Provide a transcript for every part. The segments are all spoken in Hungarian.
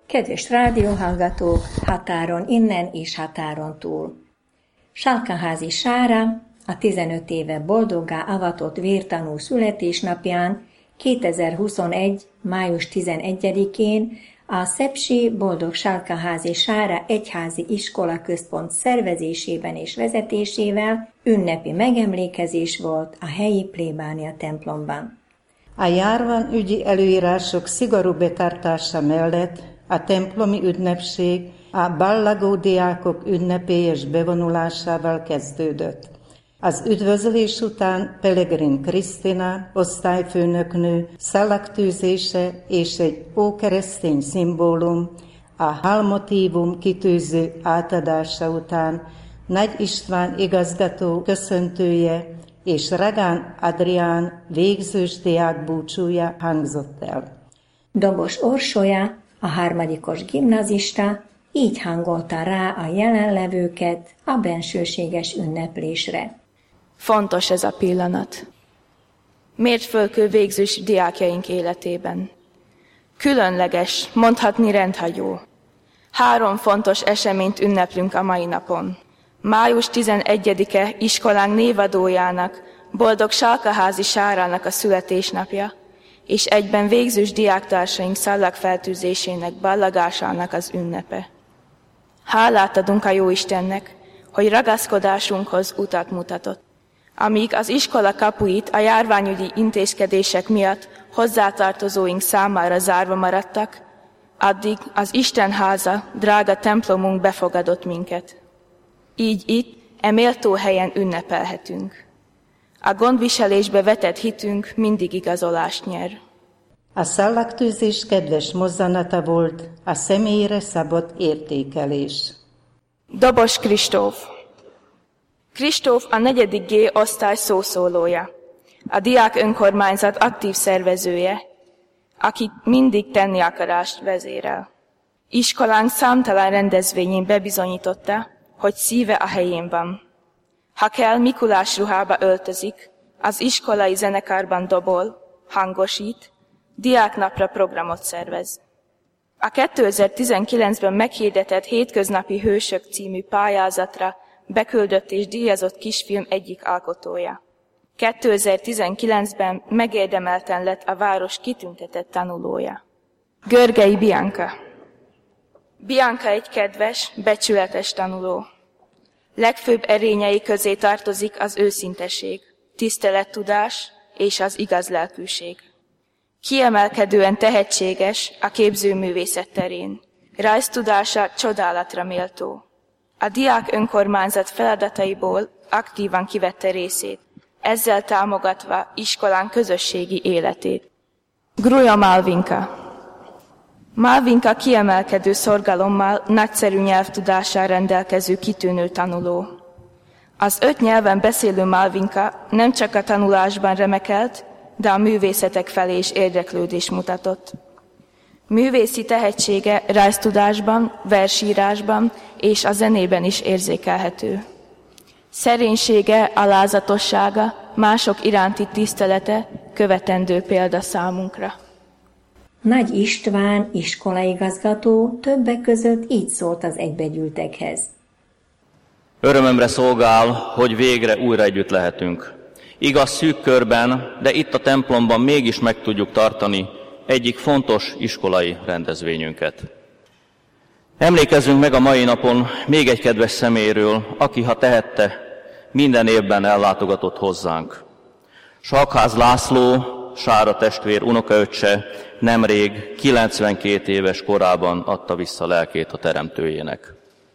Kedves rádióhallgatók, határon innen és határon túl! Salkaházi Sára a 15 éve boldoggá avatott vértanú születésnapján 2021. május 11-én a Szepsi Boldog Salkaházi Sára Egyházi Iskola Központ szervezésében és vezetésével ünnepi megemlékezés volt a helyi plébánia templomban. A járványügyi előírások szigorú betartása mellett a templomi ünnepség a ballagó diákok ünnepélyes bevonulásával kezdődött. Az üdvözlés után Pellegrin Krisztina, osztályfőnöknő, szalaktűzése és egy ókeresztény szimbólum, a halmotívum kitűző átadása után Nagy István igazgató köszöntője és Ragán Adrián végzős diák búcsúja hangzott el. Dobos Orsolya, a harmadikos gimnazista, így hangolta rá a jelenlevőket a bensőséges ünneplésre. Fontos ez a pillanat. Mérföldkő végzős diákjaink életében. Különleges, mondhatni rendhagyó. 3 fontos eseményt ünneplünk a mai napon. Május 11-e iskolánk névadójának, Boldog Salkaházi Sárának a születésnapja, és egyben végzős diáktársaink szallagfeltűzésének, ballagásának az ünnepe. Hálát adunk a Jóistennek, hogy ragaszkodásunkhoz utat mutatott. Amíg az iskola kapuit a járványügyi intézkedések miatt hozzátartozóink számára zárva maradtak, addig az Istenháza, drága templomunk befogadott minket. Így itt, e méltó helyen ünnepelhetünk. A gondviselésbe vetett hitünk mindig igazolást nyer. A szallagtűzés kedves mozzanata volt, a személyre szabott értékelés. Dobos Kristóf. Kristóf a 4. G osztály szószólója, a diák önkormányzat aktív szervezője, aki mindig tenni akarást vezérel. Iskolánk számtalan rendezvényén bebizonyította, hogy szíve a helyén van. Ha kell, Mikulás ruhába öltözik, az iskolai zenekarban dobol, hangosít, diáknapra programot szervez. A 2019-ben meghirdetett Hétköznapi Hősök című pályázatra beküldött és díjazott kisfilm egyik alkotója. 2019-ben megérdemelten lett a város kitüntetett tanulója. Görgei Bianca. Bianca egy kedves, becsületes tanuló. Legfőbb erényei közé tartozik az őszinteség, tisztelettudás és az igaz lelkűség. Kiemelkedően tehetséges a képzőművészet terén. Rajztudása csodálatra méltó. A diák önkormányzat feladataiból aktívan kivette részét, ezzel támogatva iskolán közösségi életét. Gruja Malvinka. Malvinka kiemelkedő szorgalommal, nagyszerű nyelvtudással rendelkező kitűnő tanuló. Az 5 nyelven beszélő Malvinka nem csak a tanulásban remekelt, de a művészetek felé is érdeklődést mutatott. Művészi tehetsége rajztudásban, versírásban és a zenében is érzékelhető. Szerénysége, alázatossága, mások iránti tisztelete követendő példa számunkra. Nagy István iskolaigazgató többek között így szólt az egybegyűltekhez. Örömömre szolgál, hogy végre újra együtt lehetünk. Igaz, szűk körben, de itt a templomban mégis meg tudjuk tartani egyik fontos iskolai rendezvényünket. Emlékezzünk meg a mai napon még egy kedves személyről, aki, ha tehette, minden évben ellátogatott hozzánk. Salkház László, Sára testvér unokaöccse nemrég 92 éves korában adta vissza lelkét a Teremtőjének.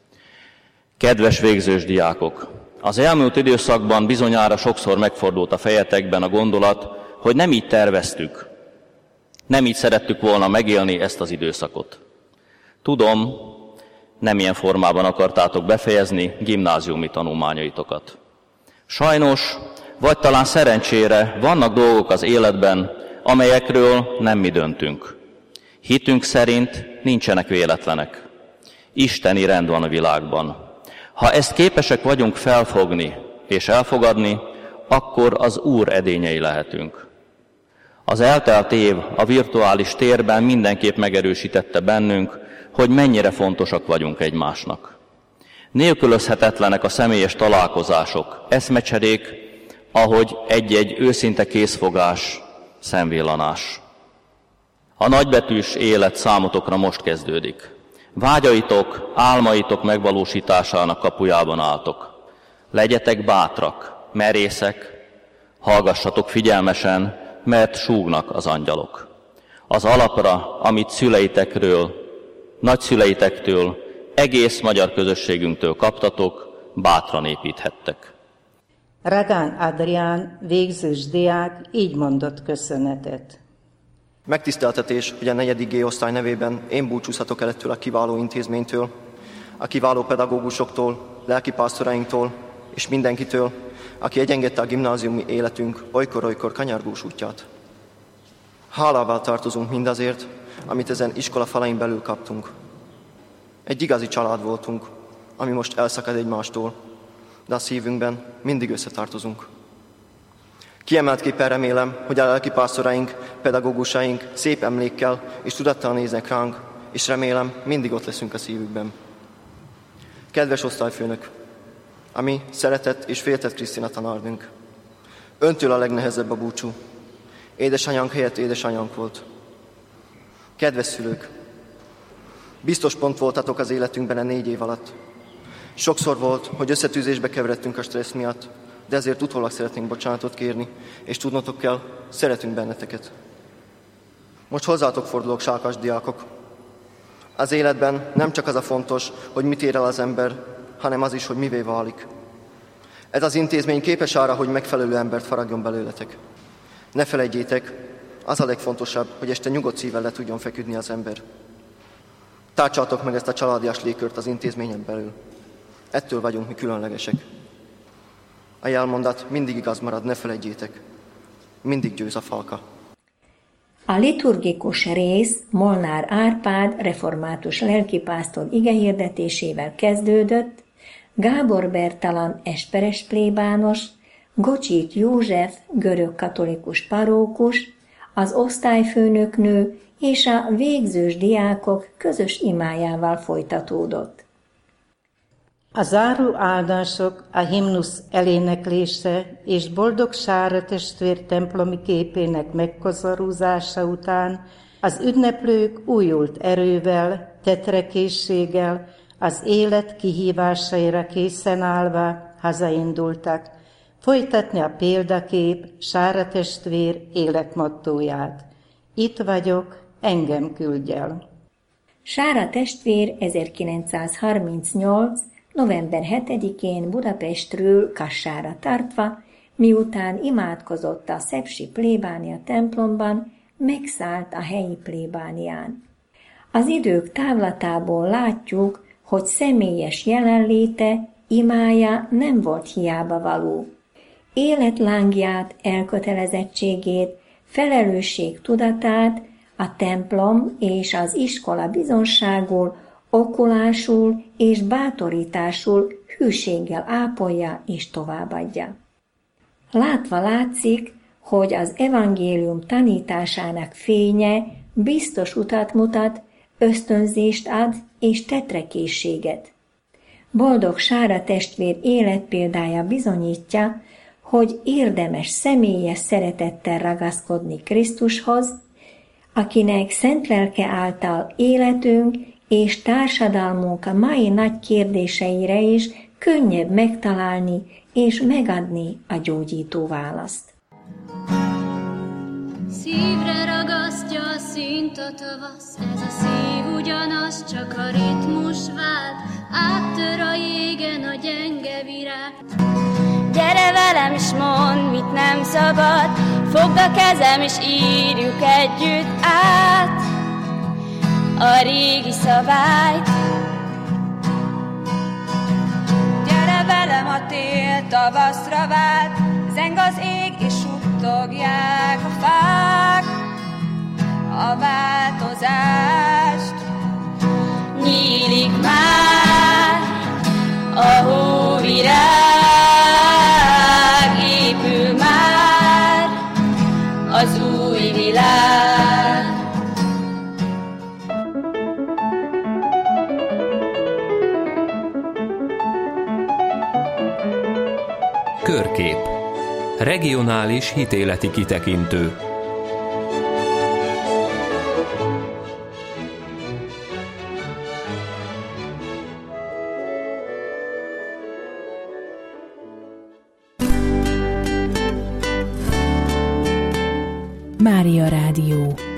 Kedves végzős diákok! Az elmúlt időszakban bizonyára sokszor megfordult a fejetekben a gondolat, hogy nem így terveztük, nem így szerettük volna megélni ezt az időszakot. Tudom, nem ilyen formában akartátok befejezni gimnáziumi tanulmányaitokat. Sajnos, vagy talán szerencsére vannak dolgok az életben, amelyekről nem mi döntünk. Hitünk szerint nincsenek véletlenek. Isteni rend van a világban. Ha ezt képesek vagyunk felfogni és elfogadni, akkor az Úr edényei lehetünk. Az eltelt év a virtuális térben mindenképp megerősítette bennünk, hogy mennyire fontosak vagyunk egymásnak. Nélkülözhetetlenek a személyes találkozások, eszmecserék, ahogy egy-egy őszinte készfogás, szemvillanás. A nagybetűs élet számotokra most kezdődik. Vágyaitok, álmaitok megvalósításának kapujában álltok. Legyetek bátrak, merészek, hallgassatok figyelmesen, mert súgnak az angyalok. Az alapra, amit szüleitekről, nagyszüleitektől, egész magyar közösségünktől kaptatok, bátran építhettek. Ragán Adrián, végzős diák így mondott köszönetet. Megtiszteltetés, hogy a 4. G-osztály nevében én búcsúzhatok el ettől a kiváló intézménytől, a kiváló pedagógusoktól, lelkipásztorainktól és mindenkitől, aki egyengedte a gimnáziumi életünk olykor-olykor kanyargós útját. Hálával tartozunk mindazért, amit ezen iskola falain belül kaptunk. Egy igazi család voltunk, ami most elszakad egymástól, de a szívünkben mindig összetartozunk. Kiemeltképpen remélem, hogy a lelkipásztoraink, pedagógusaink szép emlékkel és tudattal néznek ránk, és remélem, mindig ott leszünk a szívükben. Kedves osztályfőnök, ami szeretett és féltett Krisztina tanárnőnk. Öntől a legnehezebb a búcsú. Édesanyánk helyett édesanyánk volt. Kedves szülők, biztos pont voltatok az életünkben a 4 év alatt. Sokszor volt, hogy összetűzésbe keveredtünk a stressz miatt, de ezért utólag szeretnénk bocsánatot kérni, és tudnotok kell, szeretünk benneteket. Most hozzátok fordulok, sálkas diákok. Az életben nem csak az a fontos, hogy mit ér el az ember, hanem az is, hogy mivé válik. Ez az intézmény képes arra, hogy megfelelő embert faragjon belőletek. Ne felejtjétek, az a legfontosabb, hogy este nyugodt szívvel le tudjon feküdni az ember. Tartsátok meg ezt a családias légkört az intézményen belül. Ettől vagyunk mi különlegesek. A jelmondat mindig igaz marad, ne felejtjétek. Mindig győz a falka. A liturgikus rész Molnár Árpád református lelkipásztor igehirdetésével kezdődött, Gábor Bertalan esperes plébános, Gocsik József görögkatolikus parókus, az osztályfőnöknő és a végzős diákok közös imájával folytatódott. A záró áldások, a himnusz eléneklése és Boldog Sára testvér templomi képének megkoszorúzása után az ünneplők újult erővel, tetrekészséggel, az élet kihívásaira készen állva hazaindultak, folytatni a példakép Sára testvér életmottóját. Itt vagyok, engem küldj el. Sára testvér 1938. november 7-én Budapestről Kassára tartva, miután imádkozott a szepsi plébánia templomban, megszállt a helyi plébánián. Az idők távlatából látjuk, hogy személyes jelenléte, imája nem volt hiába való. Életlángját, elkötelezettségét, felelősségtudatát a templom és az iskola bizonságul, okulásul és bátorításul hűséggel ápolja és továbbadja. Látva látszik, hogy az evangélium tanításának fénye biztos utat mutat, ösztönzést ad és tetrekészséget. Boldog Sára testvér életpéldája bizonyítja, hogy érdemes személyes szeretettel ragaszkodni Krisztushoz, akinek szent lelke által életünk és társadalmunk a mai nagy kérdéseire is könnyebb megtalálni és megadni a gyógyító választ. Szívre ragasztja a szint a tavasz, ez a szív ugyanaz, csak a ritmus vált, áttör a jégen a gyenge virág. Gyere velem és mondd, mit nem szabad, fogd a kezem és írjuk együtt át a régi szabályt. Gyere velem, a tél tavaszra vált, zeng az ég és suttogják a fák a változást. Nyílik már a hóvirág, épül már az új világ. Körkép. Regionális hitéleti kitekintő. Mária Rádió.